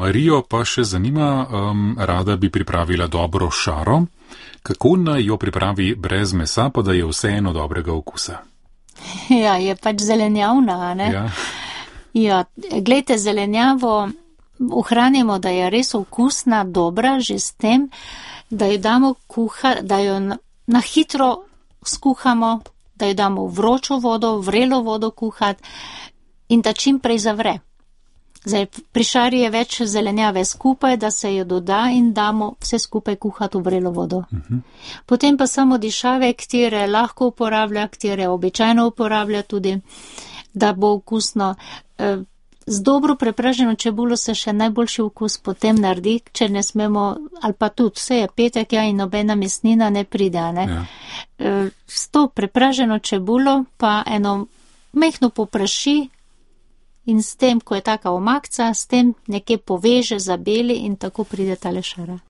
Marijo pa še zanima, rada bi pripravila dobro šaro. Kako naj jo pripravi brez mesa, pa da je vseeno dobrega okusa? Ja, je pač zelenjavna, ne? Ja. Ja, glejte, zelenjavo ohranimo, da je res okusna, dobra, že s tem, da jo damo da jo na hitro skuhamo, da jo damo v vročo vodo, vrelo vodo kuhati in da čim prej zavre. Zdaj, pri šari je več zelenjave skupaj, da se jo doda in damo vse skupaj kuhati v vrelo vodo. Potem pa samo dišave, katere lahko uporablja, katere običajno uporablja tudi, da bo okusno. Z dobro prepraženo čebulo se še najboljši okus potem naredi, če ne smemo, ali pa tudi vse je petek, ja, in nobena mesnina ne pride, ne. Ja. S to prepraženo čebulo pa eno mehno popraši in s tem, ko je taka omakca, s tem nekje poveže, zabeli in tako pride tale šara.